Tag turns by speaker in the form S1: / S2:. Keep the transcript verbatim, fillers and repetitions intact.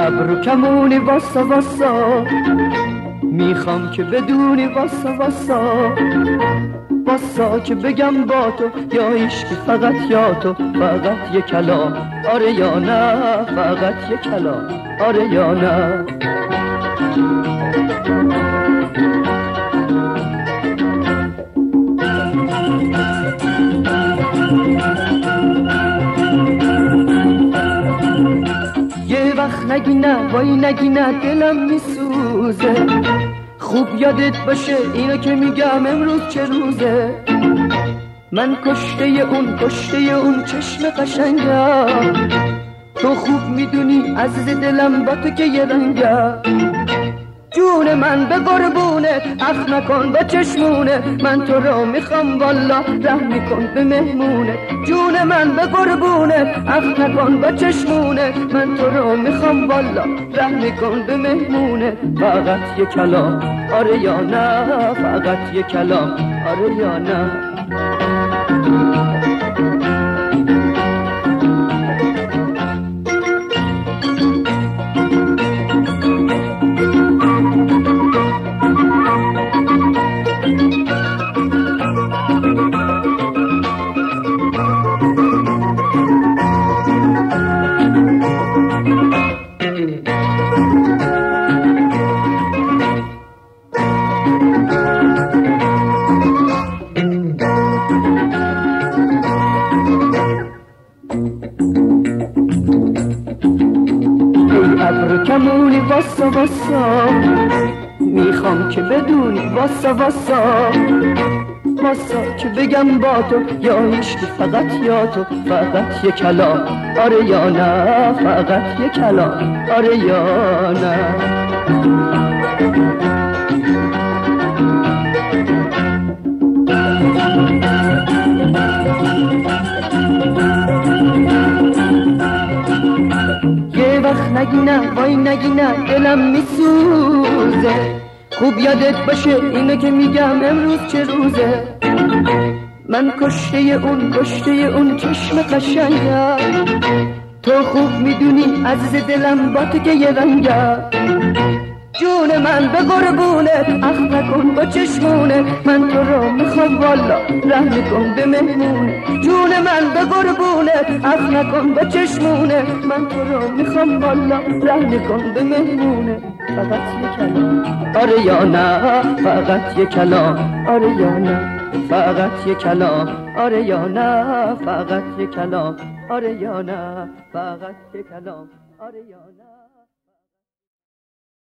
S1: ابرو کمونی واسا واسا، میخوام که بدونی واسا واسا واسا که بگم با تو یا عشقی فقط یا تو، فقط یک کلام آره یا نه، فقط یک کلام آره یا نه. یه وقت نگی نه وای نگی نه دلم میسوزه، خوب یادت باشه اینو که میگم امروز چه روزه. من کشته اون کشته اون چشم قشنگم، تو خوب میدونی عزیز دلم با تو که یه رنگم. جون من به قربونت اخ نکن با چشمونه، من تو رو میخوام والا رحم کن به مهمونه. جون من به قربونت اخ نکن با چشمونه، من تو رو میخوام والا رحم کن به مهمونه. فقط یک کلام آره یا نه، فقط یک کلام آره یا نه. ابرو کمونی واسا واسا، میخوام که بدونی واسا واسا واسا که بگم با تو یا عشقی فقط یا تو، فقط یک کلام آره یا نه، فقط یک کلام آره یا نه. نگی نه وای نگی نه دلم میسوزه، خوب یادت باشه اینو که میگم امروز چه روزه. من کشته اون کشته اون چشم قشنگم، تو خوب میدونی عزیز دلم با تو که یه رنگم. جون من به قربونت اخ نکن با چشمونه، من تو رو میخوام والا رحم کن به مهمونه. جون من به قربونت اخ نکن با چشمونه، من تو رو میخوام والا رحم کن به مهمونه. فقط یک کلام آره یا نه، فقط یک کلام آره یا نه، فقط یک کلام آره یا نه، فقط یک کلام آره یا نه، فقط یک کلام آره یا نه.